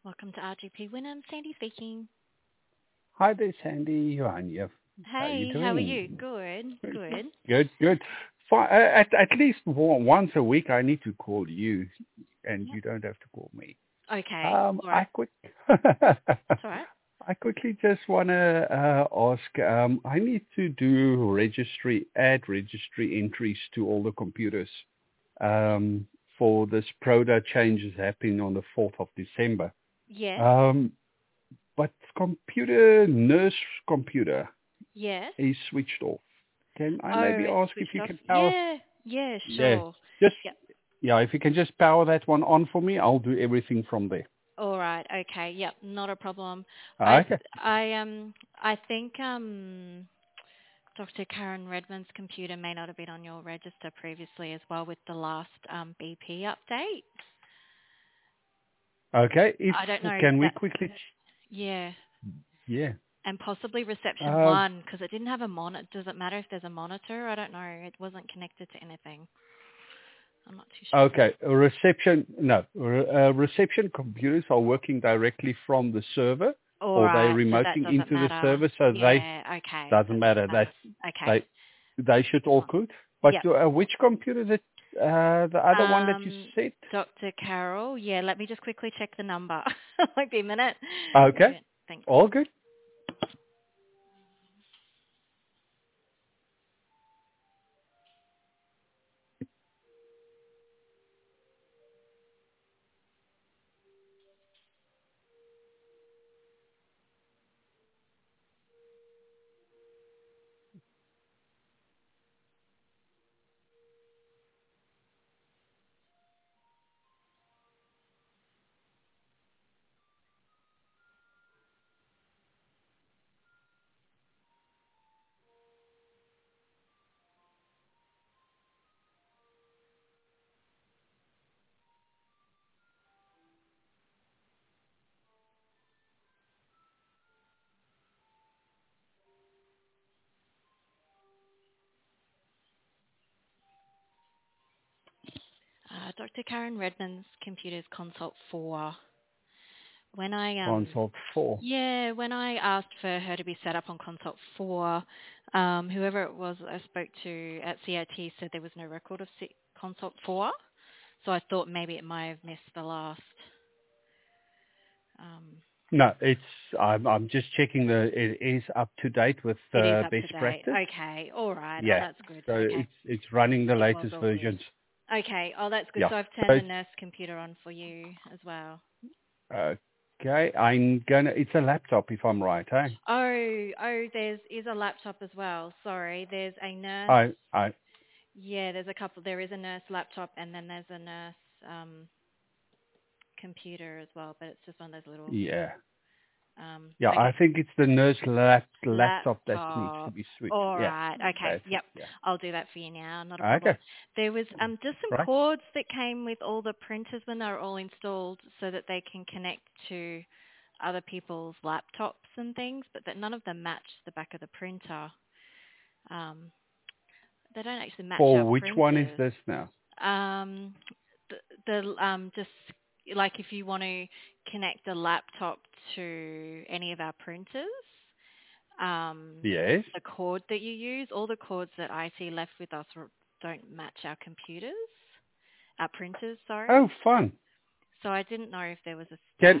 Welcome to RGP Wynnum. Sandy speaking. Hi there, Sandy. Johan here. How are you Hey, how are you? doing? Good, good. Good, good. At least once a week, I need to call you, and Yep. you don't have to call me. Okay, all right. I quick, That's all right. I quickly just want to ask. I need to do add registry entries to all the computers for this Proda changes happening on the 4th of December. Yes, Um, but nurse computer yes. is switched off. Can I Oh, maybe it's ask if switched you off? can power? Yeah, Yeah, sure. just Yep. yeah. If you can just power that one on for me, I'll do everything from there. All right, okay, yep, not a problem. I, Okay. I think, Dr. Karen Redmond's computer may not have been on your register previously as well with the last, BP update. Okay. If I don't know if can we that, quickly? yeah. Yeah. And possibly reception Uh, one, because it didn't have a monitor. Does it matter if there's a monitor? I don't know. It wasn't connected to anything. I'm not too sure. okay. Reception computers are working directly from the server, All or they right, so that remoting doesn't into the matter. server, so they Yeah, okay, doesn't that doesn't matter. matter. Okay, They should all excellent. good. But Yep. which computer is it? The other one that you said? Dr. Carol, yeah, let me just quickly check the number. Might be a minute. Okay. Yeah, thanks. All good. Dr. Karen Redmond's computer's consult 4. When I Console 4. when I asked for her to be set up on Consult 4, whoever it was I spoke to at CIT said there was no record of Consult 4, so I thought maybe it might have missed the last. Um, No, I'm just checking it is up to date with it is up to best date. practice. Okay, all right. Oh, Yeah. that's good. So Okay, it's running the it was latest all good. versions. Okay, oh, that's good. Yeah. So I've So turned the nurse computer on for you as well. okay. It's a laptop if I'm right, eh? Is a laptop as well. Sorry, there's a nurse. I Yeah, there's a couple. There is a nurse laptop, and then there's a nurse computer as well. But it's just one of those little yeah. Yeah, I okay, think it's the nurse laptop that needs to laptop. be switched. All Yeah. right. Okay. That's it. Yep. Yeah. I'll do that for you now. Not a Okay. problem. There was just some Right. cords that came with all the printers when they were all installed, so that they can connect to other people's laptops and things, but that none of them match the back of the printer. Um, they don't actually match our For which one is printers. this now? Um, just like if you want to connect a laptop to any of our printers, Yes. the cord that you use, all the cords that IT left with us don't match our computers, our printers, sorry. Oh, fun. So I didn't know if there was a Can stash.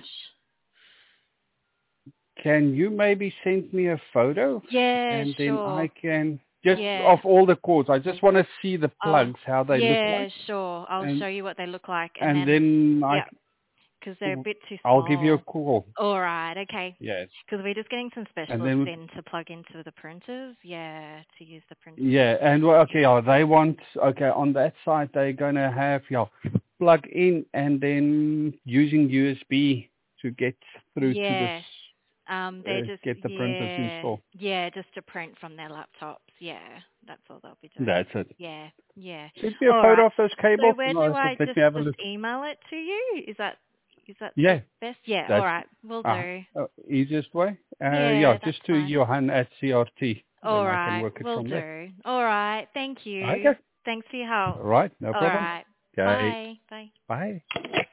Can you maybe send me a photo Yeah, and then I sure. can just Yeah. of all the cords. I just want to see the Oh, plugs, how they look yeah, like, sure. I'll and show you what they look like, and and then then yeah, because they're a bit too I'll give you a small. call. All right, okay. Yes, Because we're just getting some and specialists then in to plug into the printers. Yeah, to use the printers. yeah, and well, okay, yeah, they want on that side they're gonna have plug in and then using USB to get through to this Yes. They're just get the printers installed. just to print from their laptops. Yeah, that's all they'll be doing. That's it. Yeah, yeah. Send me a All photo right. of those So cables where and do I let just me have a just look. email it to you? Is that the Yeah, best? Yeah. All that's right. We'll do. easiest way. Yeah, Yeah, that's just to fine. Johan at CRT. All Then I can right. work it We'll from there. do. All right. Thank you. Okay. Thanks for your help. All right. No All problem. right. Okay. Bye. Bye. Bye.